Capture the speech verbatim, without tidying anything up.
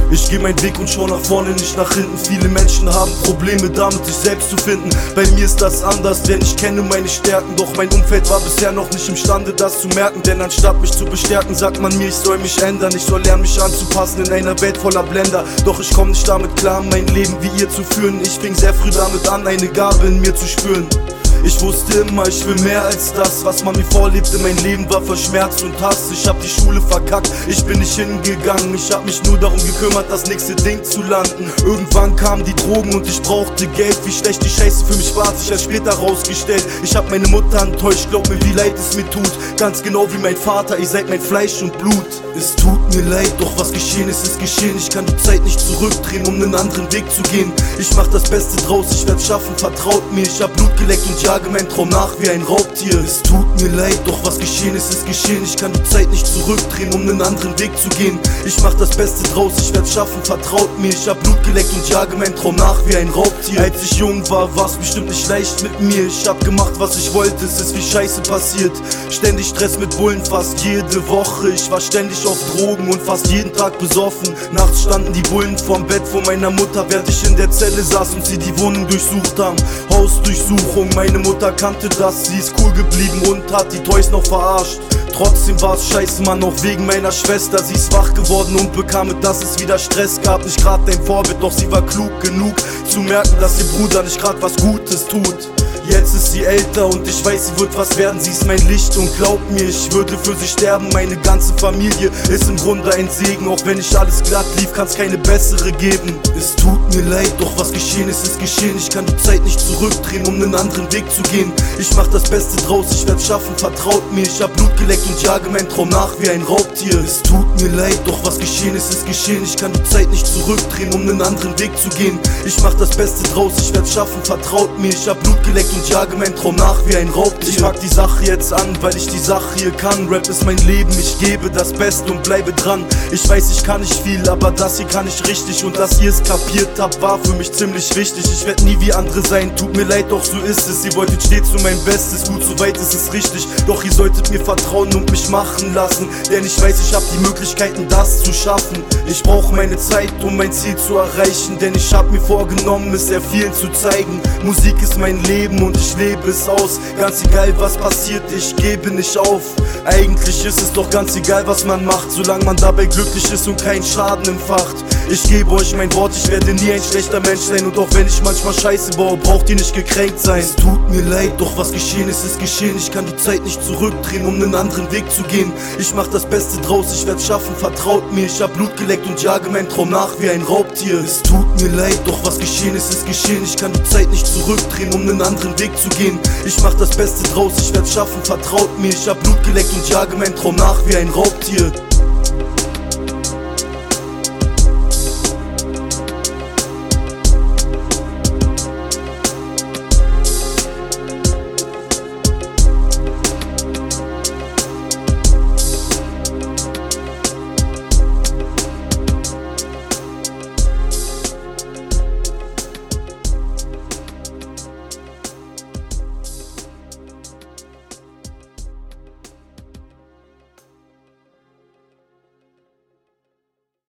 Ich geh meinen Weg und schau nach vorne, nicht nach hinten. Viele Menschen haben Probleme damit, sich selbst zu finden. Bei mir ist das anders, denn ich kenne meine Stärken. Doch mein Umfeld war bisher noch nicht imstande, das zu merken. Denn anstatt mich zu bestärken, sagt man mir, ich soll mich ändern. Ich soll lernen, mich anzupassen in einer Welt voller Blender. Doch ich komm nicht damit klar, mein Leben wie ihr zu führen. Ich fing sehr früh damit an, eine Gabe in mir zu spüren. Ich wusste immer, ich will mehr als das, was man mir vorlebte. Mein Leben war verschmerzt und Hass. Ich hab die Schule verkackt, ich bin nicht hingegangen. Ich hab mich nur darum gekümmert, das nächste Ding zu landen. Irgendwann kamen die Drogen und ich brauchte Geld. Wie schlecht die Scheiße für mich war, hat sich erst später rausgestellt. Ich hab meine Mutter enttäuscht, glaub mir, wie leid es mir tut. Ganz genau wie mein Vater, ihr seid mein Fleisch und Blut. Es tut mir leid, doch was geschehen ist, ist geschehen. Ich kann die Zeit nicht zurückdrehen, um einen anderen Weg zu gehen. Ich mach das Beste draus, ich werd's schaffen, vertraut mir. Ich hab Blut geleckt und jage mein Traum nach wie ein Raubtier. Es tut mir leid, doch was geschehen ist, ist geschehen. Ich kann die Zeit nicht zurückdrehen, um einen anderen Weg zu gehen. Ich mach das Beste draus, ich werd's schaffen, vertraut mir. Ich hab Blut geleckt und jage mein Traum nach wie ein Raubtier. Als ich jung war, war's bestimmt nicht leicht mit mir. Ich hab gemacht, was ich wollte, es ist wie Scheiße passiert. Ständig Stress mit Bullen, fast jede Woche. Ich war ständig auf Drogen und fast jeden Tag besoffen. Nachts standen die Bullen vorm Bett von meiner Mutter, während ich in der Zelle saß und sie die Wohnung durchsucht haben. Hausdurchsuchung, meine Mutter kannte das, sie ist cool geblieben und hat die Toys noch verarscht. Trotzdem war's scheiße, Mann, auch wegen meiner Schwester. Sie ist wach geworden und bekam mit, dass es wieder Stress gab. Nicht grad dein Vorbild, doch sie war klug genug zu merken, dass ihr Bruder nicht grad was Gutes tut. Jetzt ist sie älter und ich weiß, sie wird was werden. Sie ist mein Licht und glaubt mir, ich würde für sie sterben. Meine ganze Familie ist im Grunde ein Segen. Auch wenn nicht alles glatt lief, kann's keine bessere geben. Es tut mir leid, doch was geschehen ist, ist geschehen. Ich kann die Zeit nicht zurückdrehen, um einen anderen Weg zu gehen. Ich mach das Beste draus, ich werd's schaffen, vertraut mir. Ich hab Blut geleckt und jage mein Traum nach wie ein Raubtier. Es tut mir leid, doch was geschehen ist, ist geschehen. Ich kann die Zeit nicht zurückdrehen, um einen anderen Weg zu gehen. Ich mach das Beste draus, ich werd's schaffen, vertraut mir. Ich hab Blut geleckt und jage mein Traum nach wie ein Raubtier. Ich mag die Sache jetzt an, weil ich die Sache hier kann. Rap ist mein Leben, ich gebe das Beste und bleibe dran. Ich weiß, ich kann nicht viel, aber das hier kann ich richtig. Und dass ihr es kapiert habt, war für mich ziemlich wichtig. Ich werd nie wie andere sein, tut mir leid, doch so ist es. Ihr wolltet stets nur mein Bestes, gut, soweit ist es richtig. Doch ihr solltet mir vertrauen und mich machen lassen, denn ich weiß, ich hab die Möglichkeiten, das zu schaffen. Ich brauche meine Zeit, um mein Ziel zu erreichen, denn ich hab mir vorgenommen, es sehr vielen zu zeigen. Musik ist mein Leben und ich lebe es aus. Ganz egal was passiert, ich gebe nicht auf. Eigentlich ist es doch ganz egal was man macht, solange man dabei glücklich ist und keinen Schaden empfacht. Ich gebe euch mein Wort, ich werde nie ein schlechter Mensch sein. Und auch wenn ich manchmal Scheiße baue, braucht ihr nicht gekränkt sein. Es tut mir leid, doch was geschehen ist, ist geschehen. Ich kann die Zeit nicht zurückdrehen, um einen anderen Weg zu gehen. Ich mach das Beste draus, ich werd's schaffen, vertraut mir. Ich hab Blut geleckt und jage mein Traum nach wie ein Raubtier. Es tut mir leid, doch was geschehen ist, ist geschehen. Ich kann die Zeit nicht zurückdrehen, um einen anderen Weg zu gehen. Ich mach das Beste draus, ich werd's schaffen, vertraut mir. Ich hab Blut geleckt und jage mein Traum nach wie ein Raubtier.